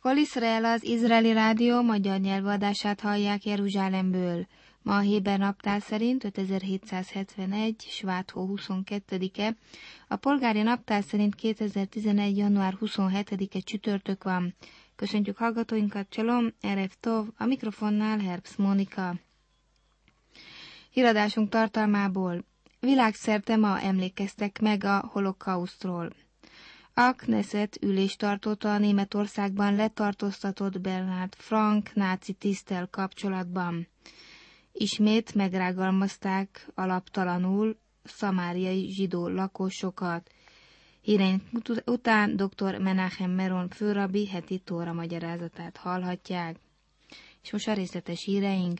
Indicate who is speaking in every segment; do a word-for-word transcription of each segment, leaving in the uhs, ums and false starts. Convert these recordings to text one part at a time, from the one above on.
Speaker 1: Kol Iszrael, az izraeli rádió magyar nyelvadását hallják Jeruzsálemből. Ma a héber naptár szerint ötezer-hétszázhetvenegy. svátthó huszonkettedike, a polgári naptár szerint kétezer-tizenegy. január huszonhetedike csütörtök van. Köszöntjük hallgatóinkat, csalom, erev tov, a mikrofonnál Herbst Mónika. Híradásunk tartalmából: világszerte ma emlékeztek meg a holokausztról. A Knesset ülést tartotta a Németországban letartóztatott Bernhard Frank náci tiszttel kapcsolatban. Ismét megrágalmazták alaptalanul szamáriai zsidó lakosokat. Híreink után dr. Menachem Meron főrabbi heti tóra magyarázatát hallhatják. És most a részletes híreink.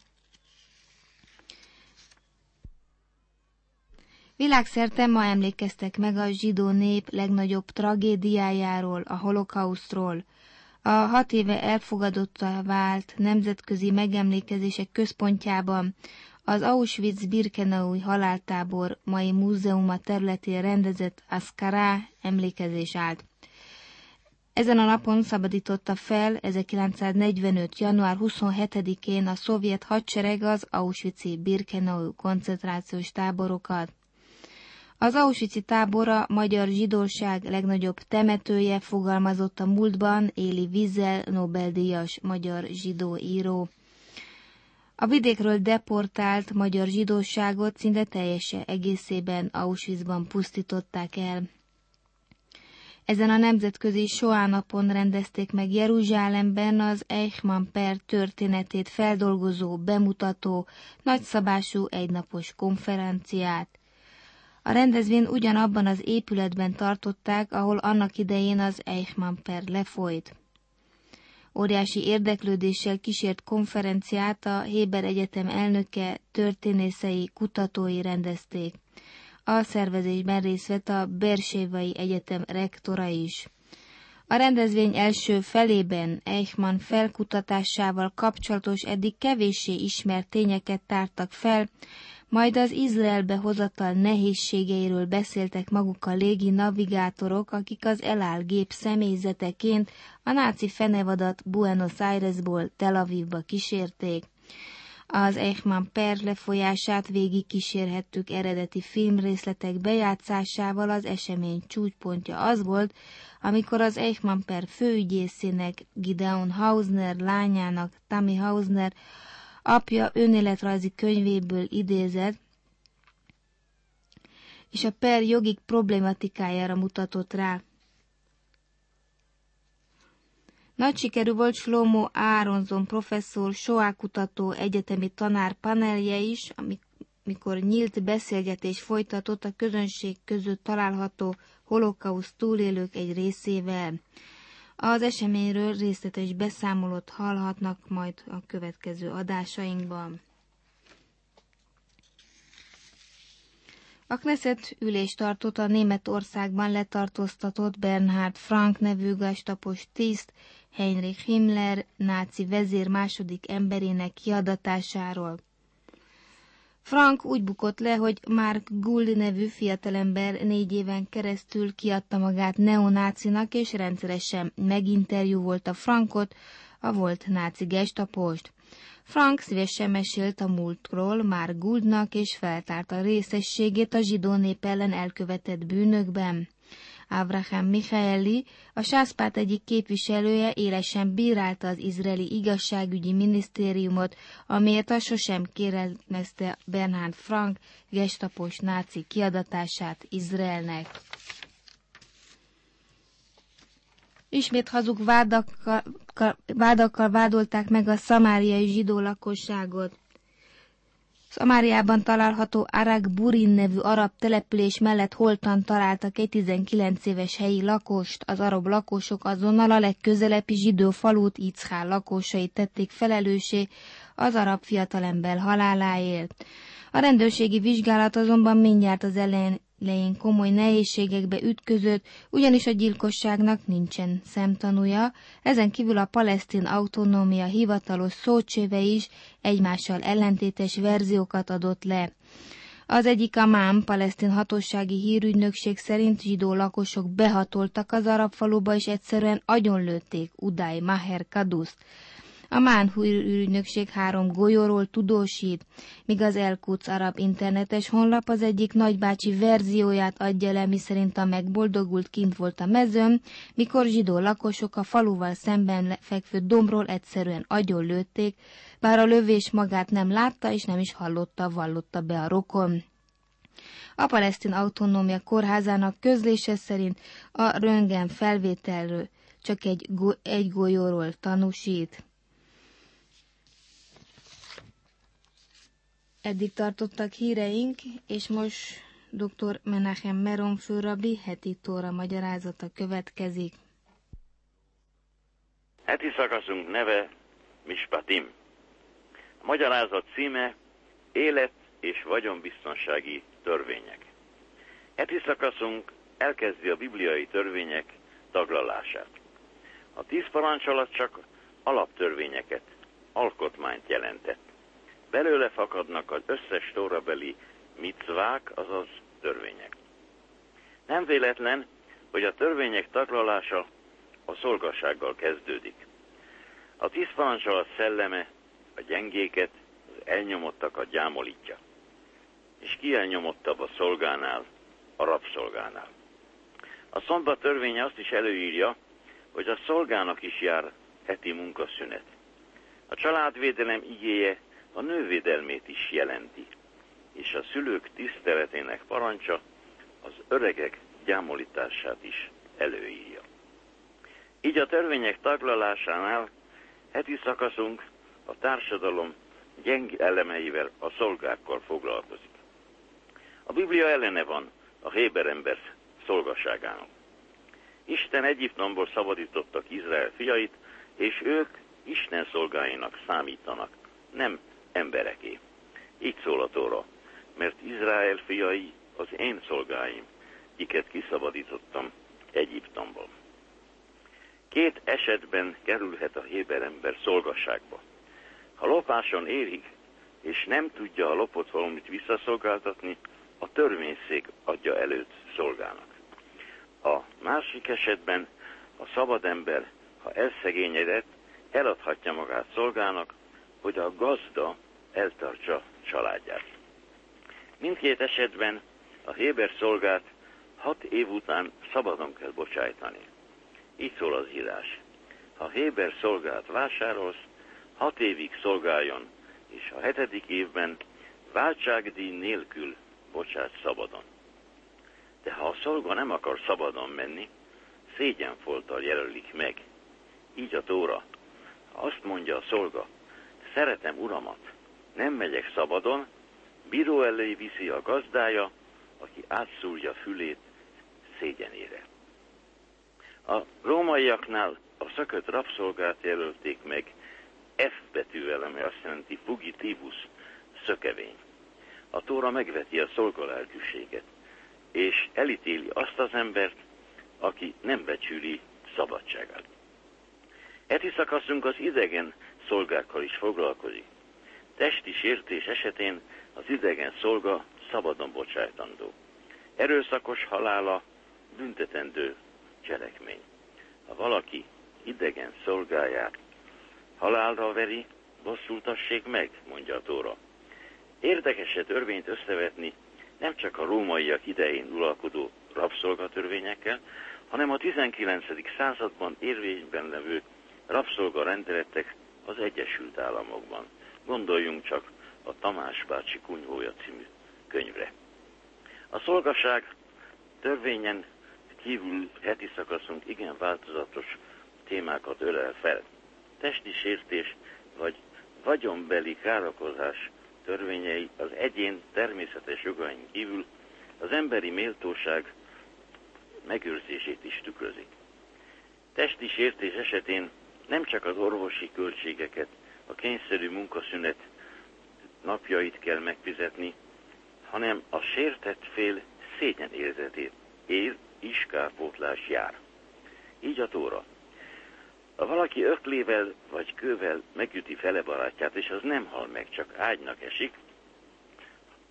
Speaker 1: Világszerte ma emlékeztek meg a zsidó nép legnagyobb tragédiájáról, a holokausztról. A hat éve elfogadottá vált nemzetközi megemlékezések központjában az Auschwitz-Birkenaui haláltábor mai múzeuma területén rendezett Aszkara emlékezés állt. Ezen a napon szabadította fel ezerkilencszáznegyvenöt. január huszonhetedikén a szovjet hadsereg az Auschwitz-i Birkenau koncentrációs táborokat. Az Auschwitz-i tábor a magyar zsidóság legnagyobb temetője, fogalmazott a múltban Éli Wiesel, Nobel-díjas magyar zsidó író. A vidékről deportált magyar zsidóságot szinte teljes egészében Auschwitzban pusztították el. Ezen a nemzetközi Shoah napon rendezték meg Jeruzsálemben az Eichmann per történetét feldolgozó, bemutató, nagyszabású egynapos konferenciát. A rendezvényt ugyanabban az épületben tartották, ahol annak idején az Eichmann per lefolyt. Óriási érdeklődéssel kísért konferenciát a Héber Egyetem elnöke, történészei, kutatói rendezték. A szervezésben részt vett a Beersévai Egyetem rektora is. A rendezvény első felében Eichmann felkutatásával kapcsolatos eddig kevéssé ismert tényeket tártak fel, majd az Izraelbe hozatal nehézségeiről beszéltek maguk a légi navigátorok, akik az El Al gép személyzeteként a náci fenevadat Buenos Airesból Tel Avivba kísérték. Az Eichmann per lefolyását végig kísérhettük eredeti filmrészletek bejátszásával. Az esemény csúcspontja az volt, amikor az Eichmann per főügyészének, Gideon Hausner lányának, Tammy Hausner apja önéletrajzi könyvéből idézett, és a per jogi problématikájára mutatott rá. Nagy sikerű volt Shlomo Aronson professzor, Shoah kutató, egyetemi tanár panelje is, amikor nyílt beszélgetés folytatott a közönség között található holokauszt túlélők egy részével. Az eseményről részletes beszámolót hallhatnak majd a következő adásainkban. A Knesset ülést tartott a Németországban letartóztatott Bernhard Frank nevű gestapos tiszt, Heinrich Himmler náci vezér második emberének kiadatásáról. Frank úgy bukott le, hogy Mark Gould nevű fiatalember négy éven keresztül kiadta magát neonácinak, és rendszeresen meginterjúvolta Frankot, a volt náci gestapost. Frank szívesen mesélt a múltról Mark Gouldnak, és feltárta részességét a zsidó nép ellen elkövetett bűnökben. Avraham Michaeli, a sászpárt egyik képviselője, élesen bírálta az izraeli igazságügyi minisztériumot, amiért a sosem kérelmezte Bernhard Frank gestapos náci kiadatását Izraelnek. Ismét hazug vádakkal, vádakkal vádolták meg a szamáriai zsidó lakosságot. Szamáriában található Arak Burin nevű arab település mellett holtan találtak egy tizenkilenc éves helyi lakost. Az arab lakosok azonnal a legközelebbi zsidó falut, Icchár lakosait tették felelőssé az arab fiatalember haláláért. A rendőrségi vizsgálat azonban mindjárt az elején komoly nehézségekbe ütközött, ugyanis a gyilkosságnak nincsen szemtanúja, ezen kívül a palesztin autonómia hivatalos szócséve is egymással ellentétes verziókat adott le. Az egyik Amán, palesztin hatósági hírügynökség szerint zsidó lakosok behatoltak az arab faluba, és egyszerűen agyonlőtték Uday Maher Kaduszt. A Amán hírügynökség három golyóról tudósít, míg az El-Quds arab internetes honlap az egyik nagybácsi verzióját adja le, miszerint a megboldogult kint volt a mezőn, mikor zsidó lakosok a faluval szemben fekvő dombról egyszerűen agyonlőtték, bár a lövés magát nem látta és nem is hallotta, vallotta be a rokon. A palesztin autonómia kórházának közlése szerint a röntgen felvételről csak egy, go- egy golyóról tanúsít. Eddig tartottak híreink, és most dr. Menachem Meron főrabbi heti tóra magyarázata következik.
Speaker 2: Heti szakaszunk neve Mispatim. A magyarázat címe Élet- és vagyonbiztonsági törvények. Heti szakaszunk elkezdi a bibliai törvények taglalását. A tíz parancs alatt csak alaptörvényeket, alkotmányt jelentett. Belőle fakadnak az összes tórabeli micvák, azaz törvények. Nem véletlen, hogy a törvények taglalása a szolgasággal kezdődik. A tíz parancs alatt szelleme a gyengéket, az elnyomottakat gyámolítja. És ki elnyomottabb a szolgánál, a rabszolgánál. A szombat törvénye azt is előírja, hogy a szolgának is jár heti munkaszünet. A családvédelem igéje a nővédelmét is jelenti, és a szülők tiszteletének parancsa az öregek gyámolítását is előírja. Így a törvények taglalásánál heti szakaszunk a társadalom gyenge elemeivel, a szolgákkal foglalkozik. A Biblia ellene van a héber ember szolgaságának. Isten Egyiptomból szabadítottak Izrael fiait, és ők Isten szolgáinak számítanak, nem embereké. Így szól a Tóra, mert Izrael fiai az én szolgáim, kiket kiszabadítottam Egyiptomból. Két esetben kerülhet a héber ember szolgaságba. Ha lopáson érik, és nem tudja a lopott valamit visszaszolgáltatni, a törvényszék adja előtt szolgának. A másik esetben a szabad ember, ha elszegényedett, eladhatja magát szolgának, hogy a gazda eltartsa családját. Mindkét esetben a héber szolgát hat év után szabadon kell bocsájtani. Így szól az írás. Ha héber szolgát vásárolsz, hat évig szolgáljon, és a hetedik évben váltságdíj nélkül bocsát szabadon. De ha a szolga nem akar szabadon menni, szégyenfolttal jelölik meg. Így a Tóra. Ha azt mondja a szolga, szeretem uramat, nem megyek szabadon, bíró elé viszi a gazdája, aki átszúrja fülét szégyenére. A rómaiaknál a szökött rabszolgát jelölték meg F betűvel, ami azt jelenti fugitivus, szökevény. A Tóra megveti a szolgalelkűséget, és elítéli azt az embert, aki nem becsüli szabadságát. Heti szakaszunk az idegen szolgákkal is foglalkozik. Testi sértés esetén az idegen szolga szabadon bocsájtandó. Erőszakos halála büntetendő cselekmény. Ha valaki idegen szolgáját halálra veri, bosszultassék meg, mondja a Tóra. Érdekeset törvényt összevetni nem csak a rómaiak idején uralkodó rabszolgatörvényekkel, hanem a tizenkilencedik században érvényben levő rabszolgarendeletek az Egyesült Államokban. Gondoljunk csak a Tamás bácsi kunyhója című könyvre. A szolgaság törvényen kívül heti szakaszunk igen változatos témákat ölel fel. Testi sértés vagy vagyonbeli károkozás törvényei az egyén természetes jogain kívül az emberi méltóság megőrzését is tükrözik. Testi sértés esetén nem csak az orvosi költségeket, a kényszerű munkaszünet napjait kell megfizetni, hanem a sértett fél szégyenérzetét ér is kárpótlás jár. Így a Tóra. Ha valaki öklével vagy kővel megüti fele barátját, és az nem hal meg, csak ágynak esik,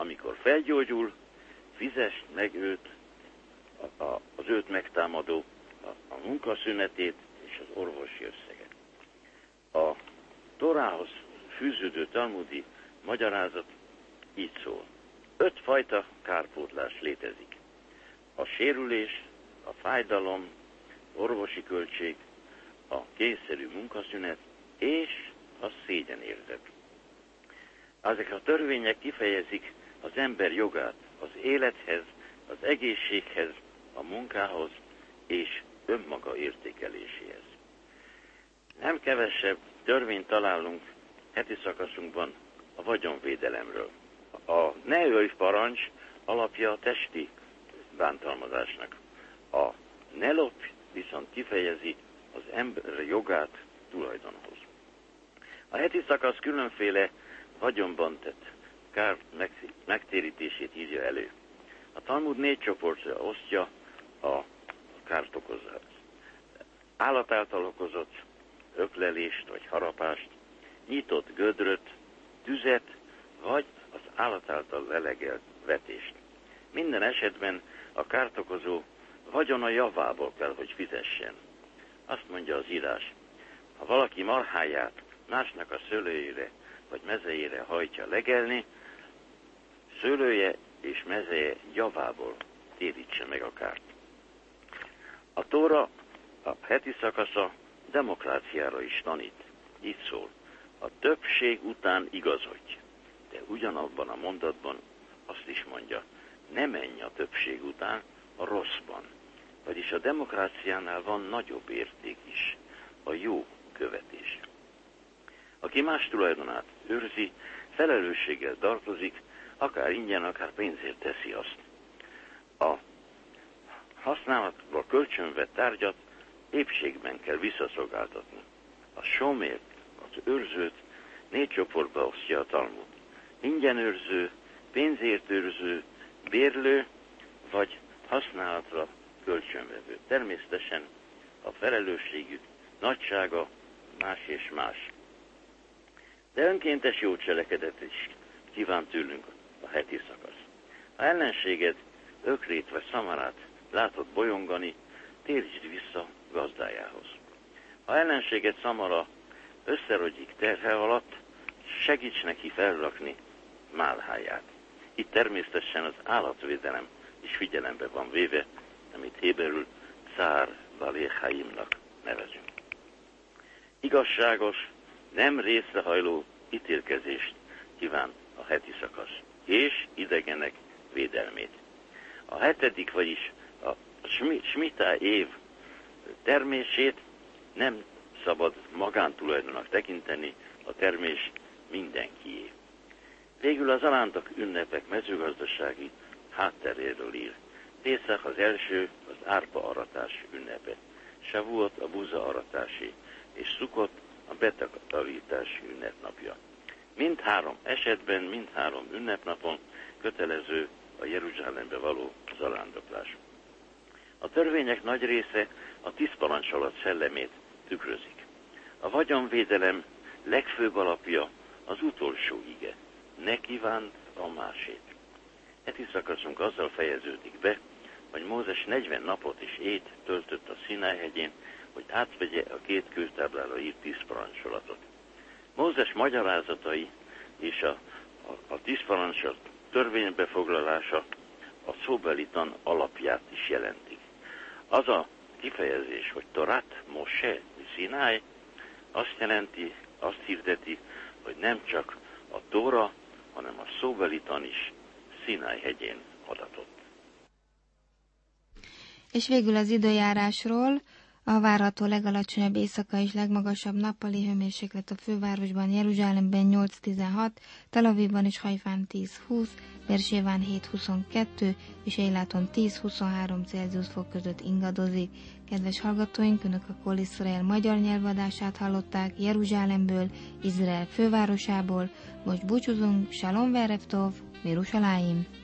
Speaker 2: amikor felgyógyul, fizesd meg őt, a, a, az őt megtámadó a, a munkaszünetét és az orvosi összeget. A Tórához fűződő talmudi magyarázat így szól. Öt fajta kárpótlás létezik. A sérülés, a fájdalom, orvosi költség, a kényszerű munkaszünet és a szégyenérzet. Ezek a törvények kifejezik az ember jogát az élethez, az egészséghez, a munkához és önmaga értékeléséhez. Nem kevesebb törvényt találunk heti szakaszunkban a vagyonvédelemről. A ne ölj parancs alapja a testi bántalmazásnak. A ne lopj viszont kifejezi az ember jogát tulajdonhoz. A heti szakasz különféle vagyonban tett kár megtérítését írja elő. A Talmud négy csoportra osztja a kárt okozást. Állat által okozott öklelést vagy harapást, nyitott gödröt, tüzet vagy az állat által lelegelt vetést. Minden esetben a kárt okozó vagyona javából kell, hogy fizessen. Azt mondja az írás, ha valaki marháját másnak a szőlőjére vagy mezejére hajtja legelni, szőlője és mezeje javából térítse meg a kárt. A Tóra a heti szakasza demokráciára is tanít. Így szól, a többség után igazodj, de ugyanabban a mondatban azt is mondja, ne menj a többség után a rosszban. Vagyis a demokráciánál van nagyobb érték is, a jó követés. Aki más tulajdonát őrzi, felelősséggel tartozik, akár ingyen, akár pénzért teszi azt. A használatba kölcsönvett tárgyat épségben kell visszaszolgáltatni. A somért, az őrzőt négy csoportba osztja a Talmud. Ingyen őrző, pénzért őrző, bérlő vagy használatra kölcsönvevő. Természetesen a felelősségük nagysága más és más. De önkéntes jó cselekedet is kíván tőlünk a heti szakasz. Ha ellenséged ökrét vagy szamarát látod bolyongani, térítsd vissza gazdájához. Ha ellenséged szamara összerogyik terhe alatt, segíts neki felrakni málháját. Itt természetesen az állatvédelem is figyelembe van véve, amit héberül Cár Valéchaimnak nevezünk. Igazságos, nem részrehajló ítélkezést kíván a heti szakasz, és idegenek védelmét. A hetedik, vagyis a Smitá év termését nem szabad magántulajdonnak tekinteni, a termés mindenkié. Végül az alántak ünnepek mezőgazdasági hátteréről ír. Pészach az első, az árpa aratás ünnepe, Savuot a buza aratásé, és Szukot a betakarítás ünnepnapja. Mindhárom esetben, mindhárom ünnepnapon kötelező a Jeruzsálembe való zarándoklás. A törvények nagy része a tíz parancsolat szellemét tükrözik. A vagyonvédelem legfőbb alapja az utolsó ige. Ne kívánt a másét. Heti szakaszunk azzal fejeződik be, hogy Mózes negyven napot és ét töltött a Szináj-hegyén, hogy átvegye a két kőtáblára írt tíz parancsolatot. Mózes magyarázatai és a, a, a tíz parancsolat törvénybefoglalása a szóbelitan alapját is jelentik. Az a kifejezés, hogy Torat Moshe Szináj, azt jelenti, azt hirdeti, hogy nem csak a Tóra, hanem a szóbelitan is Szináj-hegyén adatott.
Speaker 1: És végül az időjárásról. A várható legalacsonyabb éjszakai és legmagasabb nappali hőmérséklet a fővárosban, Jeruzsálemben nyolc tizenhat, Tel Avivban és Hajfán tíz húsz, Bérsébán hét huszonkettő és Eiláton tíz huszonhárom Celsius fok között ingadozik. Kedves hallgatóink, Önök a Kol Iszrael magyar nyelvadását hallották Jeruzsálemből, Izrael fővárosából. Most búcsúzunk, Shalom Verev Tov, Jeruzsálem!